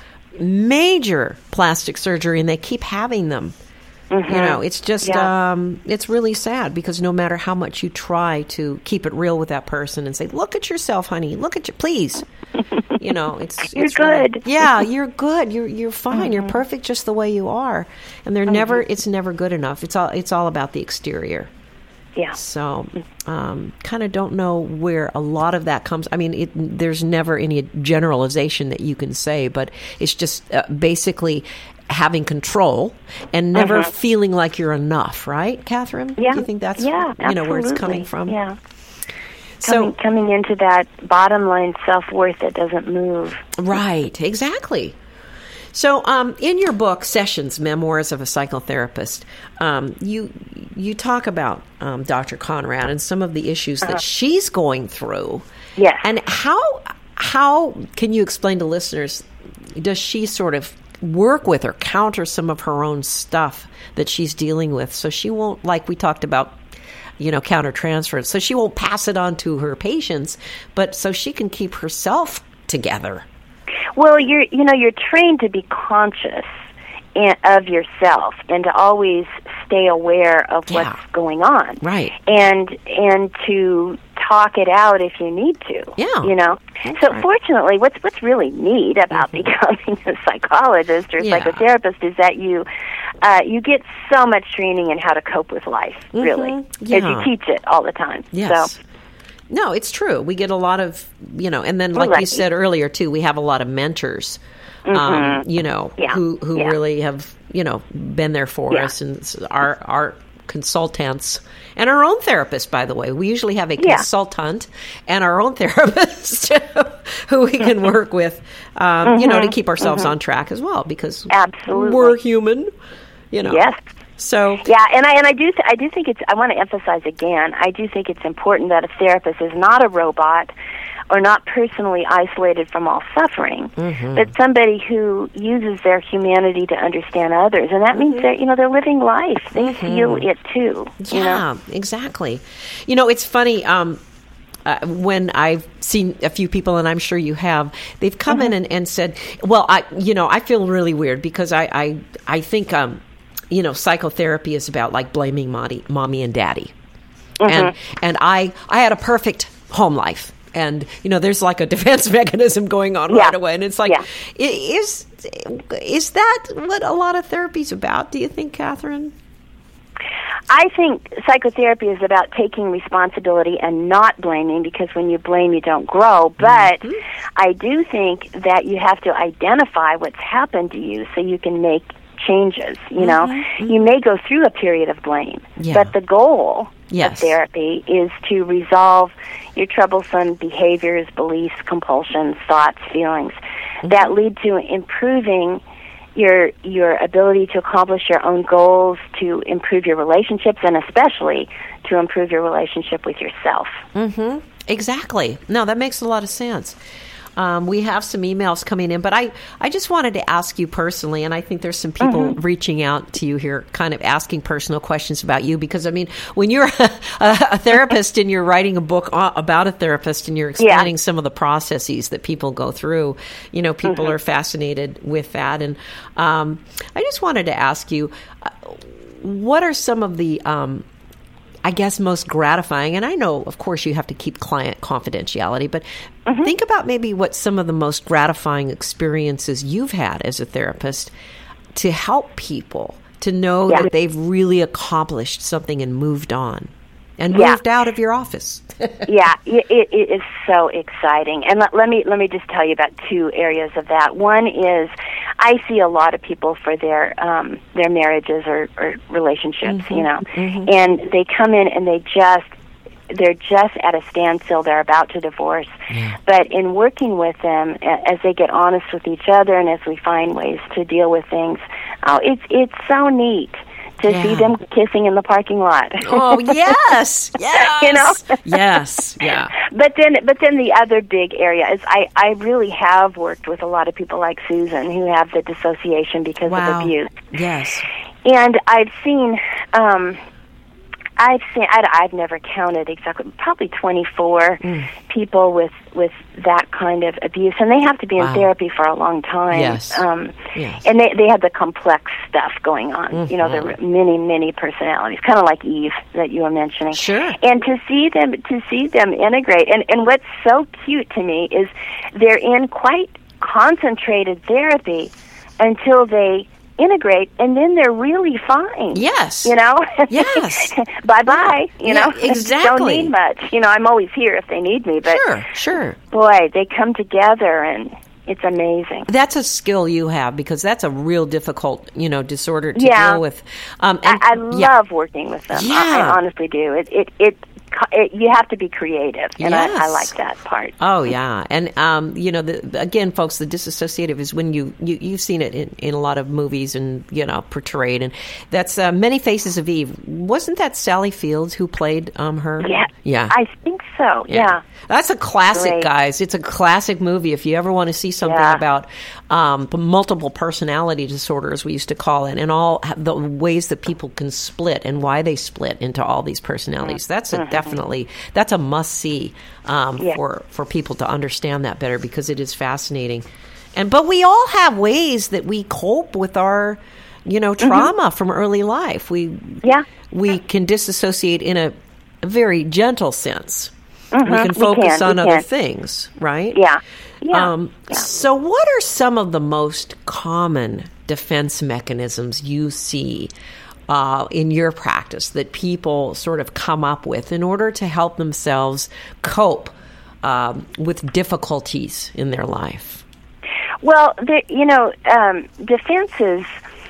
S1: major plastic surgery and they keep having them.
S3: Mm-hmm.
S1: You know, it's just,
S3: Yeah.
S1: um, it's really sad because no matter how much you try to keep it real with that person and say, look at yourself, honey, look at you, please. You know, it's,
S3: You're
S1: it's really-
S3: good.
S1: yeah, you're good. You're, you're fine.
S3: Mm-hmm.
S1: You're perfect just the way you are. And they're never, it's never good enough. It's all, it's all about the exterior.
S3: Yeah.
S1: So, um, kind of don't know where a lot of that comes. I mean, it, there's never any generalization that you can say, but it's just uh, basically having control and never
S3: Mhm.
S1: feeling like you're enough, right, Catherine?
S3: Yeah.
S1: Do you think that's
S3: yeah,
S1: you know where it's coming
S3: absolutely.
S1: from?
S3: Yeah.
S1: So,
S3: Coming, coming into that bottom line self-worth that doesn't move.
S1: right, exactly. So, um, in your book, Sessions: Memoirs of a Psychotherapist, um, you you talk about um, Doctor Conrad and some of the issues that she's going through.
S3: Yes.
S1: And how how can you explain to listeners? Does she sort of work with or counter some of her own stuff that she's dealing with, so she won't, like we talked about, you know, counter transference, so she won't pass it on to her patients, but so she can keep herself together?
S3: Well, you're you know you're trained to be conscious in, of yourself and to always stay aware of
S1: Yeah.
S3: what's going on,
S1: Right.
S3: and and to talk it out if you need to.
S1: Yeah.
S3: You know.
S1: That's
S3: So
S1: right.
S3: fortunately, what's what's really neat about becoming a psychologist or
S1: Yeah.
S3: psychotherapist is that you uh, you get so much training in how to cope with life. Really,
S1: Mhm.
S3: as
S1: Yeah.
S3: you teach it all the time.
S1: Yes.
S3: So.
S1: No, it's true. We get a lot of, you know, and then
S3: We're
S1: like you
S3: lucky.
S1: said earlier too, we have a lot of mentors, um,
S3: Mhm.
S1: you know,
S3: Yeah.
S1: who who
S3: Yeah.
S1: really have, you know, been there for
S3: Yeah.
S1: us, and s- our our consultants and our own therapist. By the way, we usually have a
S3: Yeah.
S1: consultant and our own therapist who we can work with, um, you know, to keep ourselves on track as well, because
S3: Absolutely.
S1: we're human, you know.
S3: Yes.
S1: So
S3: Yeah, and I and I do th- I do think it's I want to emphasize again. I do think it's important that a therapist is not a robot or not personally isolated from all suffering,
S1: Mm-hmm.
S3: but somebody who uses their humanity to understand others, and that
S1: Mm-hmm.
S3: means that you know they're living life. They feel it too.
S1: yeah,
S3: You know?
S1: exactly. You know, it's funny. Um, uh, when I've seen a few people, and I'm sure you have, they've come in and, and said, "Well, I, you know, I feel really weird because I, I, I think, um, you know, psychotherapy is about like blaming mommy, mommy and daddy, and and I, I had a perfect home life." And, you know, there's like a defense mechanism going on
S3: Yeah.
S1: right away. And it's like,
S3: Yeah.
S1: i- is is that what a lot of therapy's about, do you think, Catherine?
S3: I think psychotherapy is about taking responsibility and not blaming, because when you blame, you don't grow. But I do think that you have to identify what's happened to you so you can make changes. You know, you may go through a period of blame,
S1: Yeah.
S3: but the goal
S1: Yes.
S3: of therapy is to resolve your troublesome behaviors, beliefs, compulsions, thoughts, feelings that lead to improving your your ability to accomplish your own goals, to improve your relationships, and especially to improve your relationship with yourself.
S1: Mm-hmm. Exactly. No, that makes a lot of sense. Um, we have some emails coming in, but I, I just wanted to ask you personally, and I think there's some people reaching out to you here, kind of asking personal questions about you, because, I mean, when you're a, a therapist and you're writing a book about a therapist and you're explaining some of the processes that people go through, you know, people are fascinated with that. And um, I just wanted to ask you, uh, what are some of the... Um, I guess most gratifying, and I know, of course, you have to keep client confidentiality, but think about maybe what some of the most gratifying experiences you've had as a therapist to help people to know
S3: Yeah.
S1: that they've really accomplished something and moved on and
S3: Yeah.
S1: moved out of your office.
S3: Yeah, it, it is so exciting. And let, let me let me just tell you about two areas of that. One is I see a lot of people for their um, their marriages or, or relationships,
S1: mm-hmm.
S3: you know,
S1: mm-hmm.
S3: and they come in and they just they're just at a standstill. They're about to divorce.
S1: Yeah.
S3: But in working with them, as they get honest with each other and as we find ways to deal with things, oh, it's it's so neat to
S1: yeah.
S3: see them kissing in the parking lot.
S1: Oh, yes. Yes.
S3: You know?
S1: Yes. Yeah.
S3: But then but then the other big area is I, I really have worked with a lot of people like Susan who have the dissociation because
S1: wow.
S3: of abuse.
S1: Yes.
S3: And I've seen um I've seen. I, I've never counted exactly. Probably twenty-four
S1: mm.
S3: people with with that kind of abuse, and they have to be
S1: wow.
S3: in therapy for a long time.
S1: Yes.
S3: Um,
S1: yes.
S3: And they they have the complex stuff going on.
S1: Mm-hmm.
S3: You know, there are many many personalities, kind of like Eve that you were mentioning.
S1: Sure.
S3: And to see them to see them integrate, and and what's so cute to me is they're in quite concentrated therapy until they integrate, and then they're really fine.
S1: Yes.
S3: You know?
S1: Yes.
S3: Bye-bye, you
S1: yeah,
S3: know?
S1: exactly.
S3: Don't need much. You know, I'm always here if they need me, but
S1: sure, sure.
S3: boy, they come together, and it's amazing.
S1: That's a skill you have, because that's a real difficult, you know, disorder to
S3: yeah.
S1: deal with. Um, and,
S3: I, I
S1: yeah.
S3: love working with them.
S1: Yeah.
S3: I, I honestly do. It, it, it, it, you have to be creative, and
S1: yes.
S3: I, I like that part.
S1: Oh yeah, and um, you know, the, again, folks, the disassociative is when you, you you've seen it in, in a lot of movies and you know portrayed, and that's uh, Many Faces of Eve. Wasn't that Sally Fields who played um her?
S3: Yeah,
S1: yeah,
S3: I think so. Yeah, yeah.
S1: That's a classic,
S3: Great.
S1: guys. It's a classic movie. If you ever want to see something
S3: yeah.
S1: about um, multiple personality disorder, as we used to call it, and all the ways that people can split and why they split into all these personalities, that's a
S3: mm-hmm.
S1: definitely that's a must see um,
S3: yeah.
S1: for for people to understand that better, because it is fascinating. And but we all have ways that we cope with our, you know, trauma mm-hmm. from early life. We
S3: yeah
S1: we can disassociate in a, a very gentle sense.
S3: Mm-hmm.
S1: We can focus
S3: we can.
S1: on
S3: we
S1: other
S3: can.
S1: things, right?
S3: Yeah. Yeah.
S1: Um,
S3: yeah.
S1: So what are some of the most common defense mechanisms you see uh, in your practice that people sort of come up with in order to help themselves cope um, with difficulties in their life?
S3: Well, there, you know, um, defenses,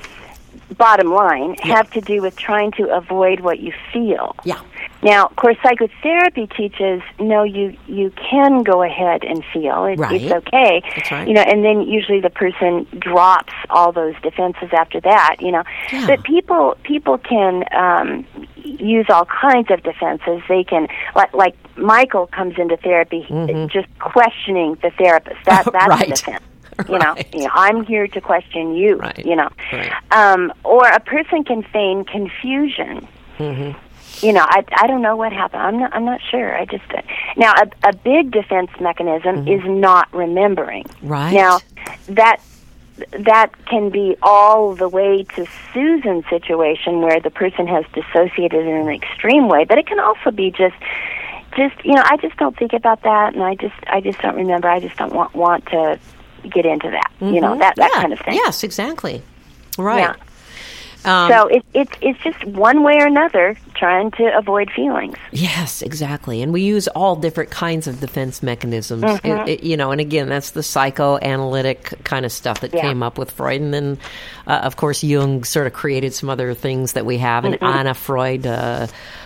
S3: bottom line,
S1: yeah.
S3: have to do with trying to avoid what you feel.
S1: Yeah.
S3: Now, of course, psychotherapy teaches, no, you, you can go ahead and feel. It,
S1: right.
S3: It's okay.
S1: That's right.
S3: You know, and then usually the person drops all those defenses after that, you know.
S1: Yeah.
S3: But people people can um, use all kinds of defenses. They can, like, like Michael comes into therapy
S1: mm-hmm.
S3: just questioning the therapist. That That's
S1: right.
S3: a defense. You know,
S1: right.
S3: you know, I'm here to question you,
S1: right.
S3: you know.
S1: Right.
S3: Um, or a person can feign confusion.
S1: Mm-hmm.
S3: You know, I, I don't know what happened. I'm not I'm not sure. I just uh, now a, a big defense mechanism
S1: mm-hmm.
S3: is not remembering.
S1: Right.
S3: Now that that can be all the way to Susan's situation where the person has dissociated in an extreme way, but it can also be just just you know, I just don't think about that, and I just I just don't remember. I just don't want want to get into that.
S1: Mm-hmm.
S3: You know, that that
S1: yeah.
S3: kind of thing.
S1: Yes, exactly. Right.
S3: Yeah.
S1: Um,
S3: so it, it, it's just one way or another trying to avoid feelings.
S1: Yes, exactly. And we use all different kinds of defense mechanisms.
S3: Mm-hmm.
S1: It, it, you know, and again, that's the psychoanalytic kind of stuff that
S3: yeah.
S1: came up with Freud. And then, uh, of course, Jung sort of created some other things that we have. And
S3: mm-hmm.
S1: Anna Freud, uh,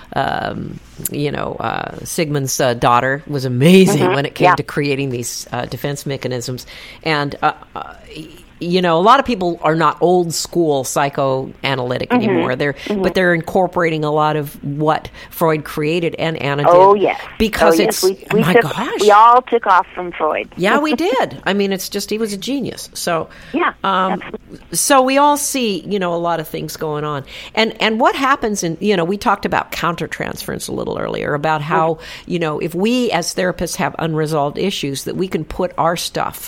S1: um, you know, uh, Sigmund's uh, daughter, was amazing
S3: mm-hmm.
S1: when it came
S3: yeah.
S1: to creating these uh, defense mechanisms. And, uh, uh, you know, a lot of people are not old school psychoanalytic
S3: mm-hmm.
S1: anymore. They're
S3: mm-hmm.
S1: but they're incorporating a lot of what Freud created and Anna did.
S3: Oh yes,
S1: because
S3: oh, yes.
S1: it's
S3: we, we
S1: oh my
S3: took,
S1: gosh,
S3: we all took off from Freud.
S1: yeah, we did. I mean, it's just he was a genius. So
S3: yeah,
S1: um, so we all see, you know, a lot of things going on, and and what happens in, you know, we talked about countertransference a little earlier about how mm-hmm. you know, if we as therapists have unresolved issues, that we can put our stuff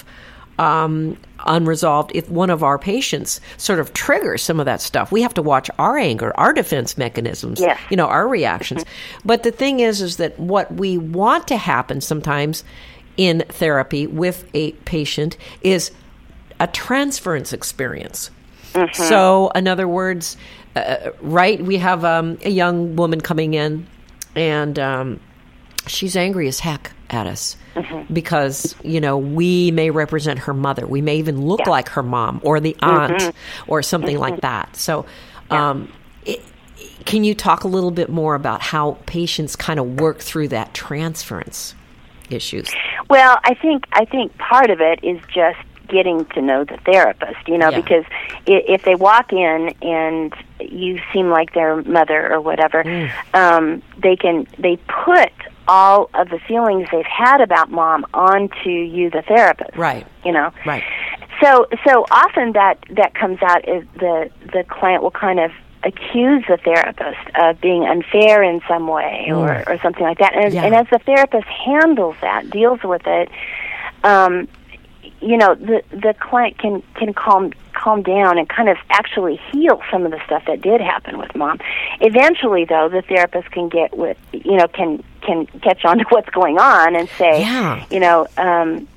S1: Um, unresolved. If one of our patients sort of triggers some of that stuff, we have to watch our anger, our defense mechanisms,
S3: yes.
S1: you know, our reactions. But the thing is, is that what we want to happen sometimes in therapy with a patient is a transference experience. Mm-hmm. So, in other words, uh, right, we have um, a young woman coming in, and um, she's angry as heck. at us mm-hmm. because, you know, we may represent her mother. We may even look yeah. like her mom or the aunt mm-hmm. or something mm-hmm. like that. So
S3: yeah.
S1: um, it, can you talk a little bit more about how patients kind of work through that transference issues?
S3: Well, I think I think part of it is just getting to know the therapist, you know,
S1: yeah.
S3: because if they walk in and you seem like their mother or whatever, mm. um, they can they put all of the feelings they've had about mom onto you, the therapist.
S1: Right.
S3: You know.
S1: Right.
S3: So so often that that comes out is the the client will kind of accuse the therapist of being unfair in some way or, mm. or something like that. And,
S1: yeah.
S3: and as the therapist handles that, deals with it, um, you know, the the client can, can calm calm down and kind of actually heal some of the stuff that did happen with mom. Eventually, though, the therapist can get with, you know, can can catch on to what's going on and say,
S1: yeah.
S3: you know, um,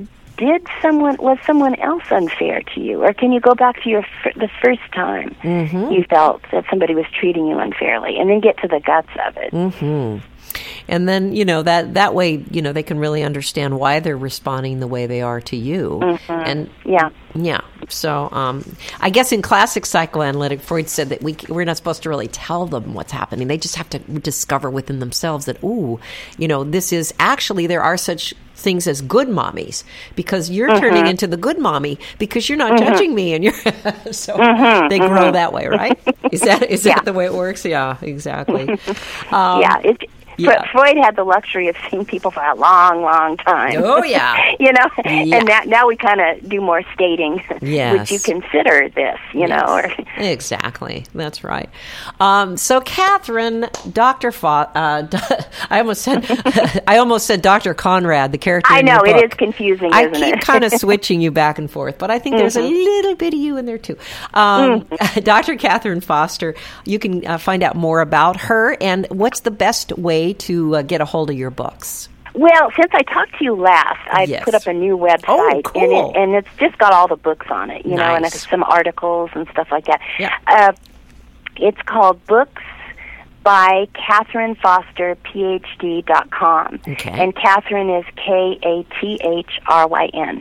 S3: did someone was someone else unfair to you, or can you go back to your f- the first time
S1: mm-hmm.
S3: you felt that somebody was treating you unfairly, and then get to the guts of it.
S1: Mm-hmm. And then, you know, that, that way, you know, they can really understand why they're responding the way they are to you.
S3: Mm-hmm.
S1: And
S3: yeah.
S1: Yeah. So um, I guess in classic psychoanalytic, Freud said that we, we're not supposed to really tell them what's happening. They just have to discover within themselves that, ooh, you know, this is actually, there are such things as good mommies, because you're mm-hmm. turning into the good mommy because you're not mm-hmm. judging me, and you're so
S3: mm-hmm.
S1: they grow
S3: mm-hmm.
S1: that way, right? Is that is
S3: yeah.
S1: that the way it works? Yeah, exactly. Um,
S3: yeah. It,
S1: Yeah.
S3: Freud had the luxury of seeing people for a long, long time.
S1: Oh, yeah.
S3: you know,
S1: yeah.
S3: and that, now we kind of do more stating.
S1: Yes.
S3: Would you consider this, you
S1: yes.
S3: know? Or
S1: exactly. That's right. Um, so, Catherine, Doctor Fo- uh, I almost said I almost said Doctor Conrad, the character
S3: I
S1: in
S3: know,
S1: your book.
S3: it is confusing,
S1: I
S3: isn't
S1: keep
S3: it?
S1: kind of switching you back and forth, but I think there's mm-hmm. a little bit of you in there, too. Um, mm. Doctor Catherine Foster, you can uh, find out more about her, and what's the best way to uh, get a hold of your books?
S3: Well, since I talked to you last, I've
S1: yes.
S3: put up a new website,
S1: oh, cool.
S3: and, it, and it's just got all the books on it, you
S1: nice.
S3: know, and it's some articles and stuff like that.
S1: Yeah.
S3: Uh, it's called Books by Catherine Foster, P H D dot com.
S1: Okay.
S3: And Catherine is K A T H R Y N.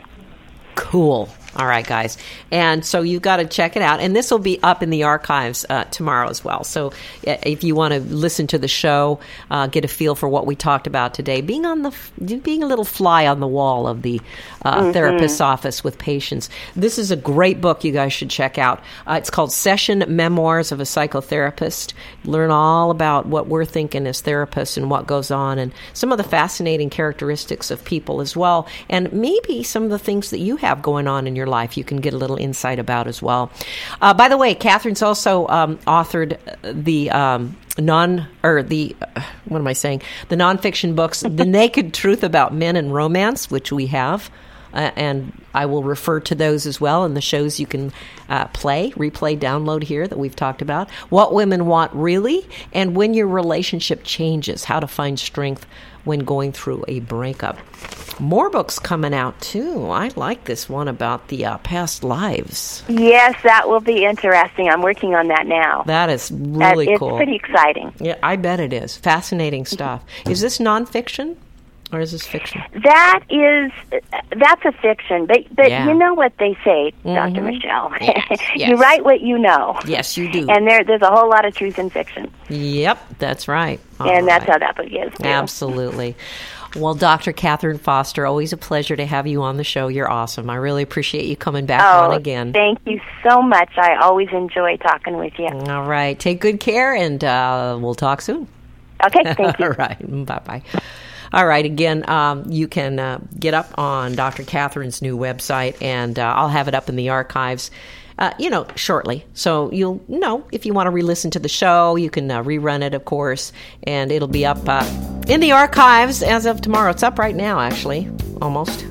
S1: Cool. All right, guys. And so you've got to check it out. And this will be up in the archives uh, tomorrow as well. So if you want to listen to the show, uh, get a feel for what we talked about today, being on the being a little fly on the wall of the uh, mm-hmm. therapist's office with patients. This is a great book you guys should check out. Uh, it's called Session Memoirs of a Psychotherapist. Learn all about what we're thinking as therapists and what goes on, and some of the fascinating characteristics of people as well, and maybe some of the things that you have going on in your life you can get a little insight about as well. Uh, by the way, Catherine's also um, authored the um, non or the uh, what am I saying? The nonfiction books, The Naked Truth About Men and Romance, which we have, uh, and I will refer to those as well in the shows you can uh, play, replay, download here that we've talked about. What Women Want Really, and When Your Relationship Changes, How to Find Strength when going through a breakup. More books coming out, too. I like this one about the uh, past lives.
S3: Yes, that will be interesting. I'm working on that now.
S1: That is really
S3: that, it's
S1: cool.
S3: It's pretty exciting.
S1: Yeah, I bet it is. Fascinating stuff. Is this nonfiction? Or is this fiction?
S3: That is, that's a fiction. But but
S1: yeah.
S3: you know what they say,
S1: mm-hmm.
S3: Doctor Michelle.
S1: Yes, yes.
S3: You write what you know.
S1: Yes, you do.
S3: And there there's a whole lot of truth in fiction.
S1: Yep, that's right. All
S3: and
S1: right.
S3: that's how that book is, too.
S1: Absolutely. Well, Doctor Catherine Foster, always a pleasure to have you on the show. You're awesome. I really appreciate you coming back
S3: oh,
S1: on again.
S3: Thank you so much. I always enjoy talking with you.
S1: All right. Take good care, and uh, we'll talk soon.
S3: Okay, thank you.
S1: All right. Bye-bye. All right. Again, um, you can uh, get up on Doctor Catherine's new website, and uh, I'll have it up in the archives, uh, you know, shortly. So you'll know if you want to re-listen to the show, you can uh, rerun it, of course, and it'll be up uh, in the archives as of tomorrow. It's up right now, actually, almost,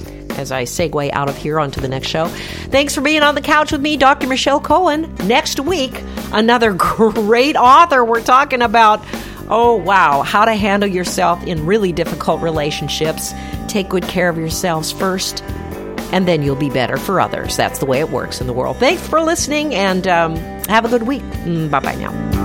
S1: as I segue out of here onto the next show. Thanks for being on the couch with me, Doctor Michelle Cohen. Next week, another great author. We're talking about Oh, wow. How to handle yourself in really difficult relationships. Take good care of yourselves first, and then you'll be better for others. That's the way it works in the world. Thanks for listening, and um, have a good week. Bye-bye now.